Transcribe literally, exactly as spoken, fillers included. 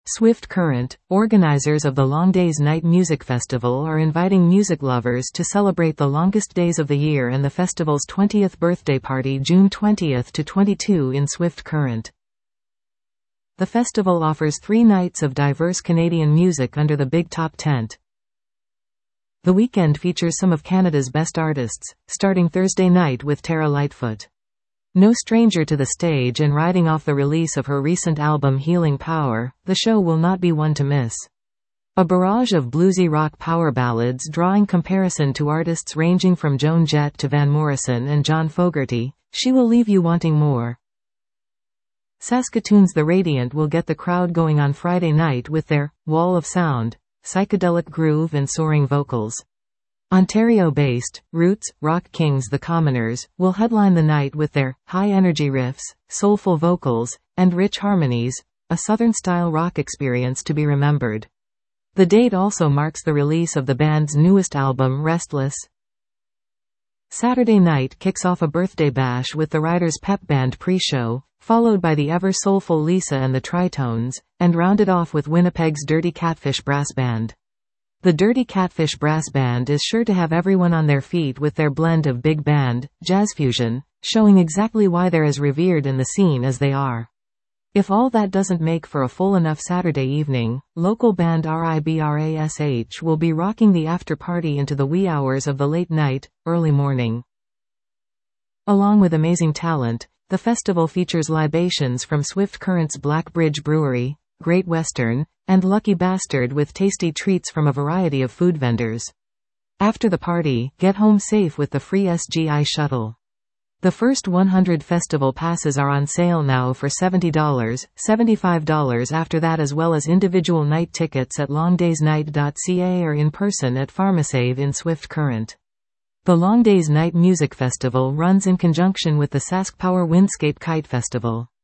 Swift Current, organizers of the Long Days Night Music Festival, are inviting music lovers to celebrate the longest days of the year and the festival's twentieth birthday party June twentieth to twenty-second in Swift Current. The festival offers three nights of diverse Canadian music under the Big Top tent. The weekend features some of Canada's best artists, starting Thursday night with Tara Lightfoot. No stranger to the stage and riding off the release of her recent album Healing Power, the show will not be one to miss. A barrage of bluesy rock power ballads drawing comparison to artists ranging from Joan Jett to Van Morrison and John Fogerty, she will leave you wanting more. Saskatoon's The Radiant will get the crowd going on Friday night with their Wall of Sound, psychedelic groove and soaring vocals. Ontario-based, Roots, Rock Kings The Commoners, will headline the night with their high-energy riffs, soulful vocals, and rich harmonies, a Southern-style rock experience to be remembered. The date also marks the release of the band's newest album Restless. Saturday night kicks off a birthday bash with the Riders Pep Band pre-show, followed by the ever-soulful Lisa and the Tritones, and rounded off with Winnipeg's Dirty Catfish Brass Band. The Dirty Catfish Brass Band is sure to have everyone on their feet with their blend of big band, jazz fusion, showing exactly why they're as revered in the scene as they are. If all that doesn't make for a full enough Saturday evening, local band RIBRASH will be rocking the after-party into the wee hours of the late night, early morning. Along with amazing talent, the festival features libations from Swift Current's Black Bridge Brewery, Great Western, and Lucky Bastard, with tasty treats from a variety of food vendors. After the party, get home safe with the free S G I shuttle. The first one hundred festival passes are on sale now for seventy dollars, seventy-five dollars after that, as well as individual night tickets at long days night dot c a or in person at Pharmasave in Swift Current. The Long Days Night Music Festival runs in conjunction with the SaskPower Windscape Kite Festival.